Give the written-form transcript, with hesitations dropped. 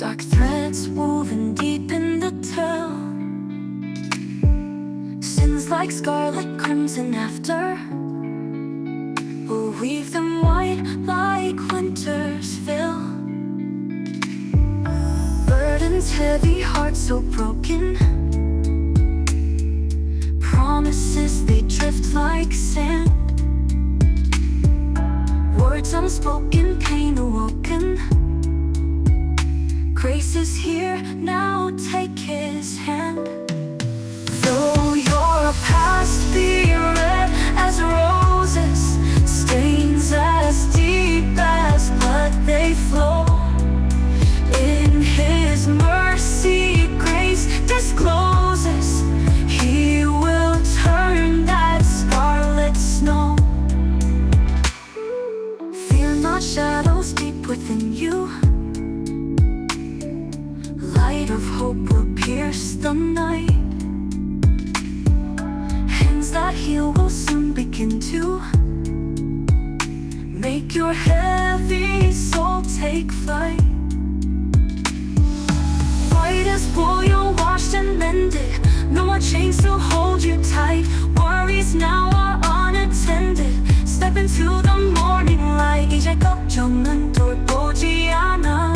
Dark threads woven deep in the tale, sins like scarlet crimson after will weave them white like winter's veil. Burdens heavy, hearts so broken, promises they drift like sand, words unspoken, pain awoken. Grace is here, now take his hand. Though your past be red as roses, stains as deep as blood they flow, in his mercy grace discloses, he will turn that scarlet snow. Fear not shadows deep within you, light of hope will pierce the night. Hands that heal will soon begin to make your heavy soul take flight. White as wool, you're washed and mended, no more chains to hold you tight. Worries now are unattended, step into the morning light. 이제 걱정은 돌보지 않아.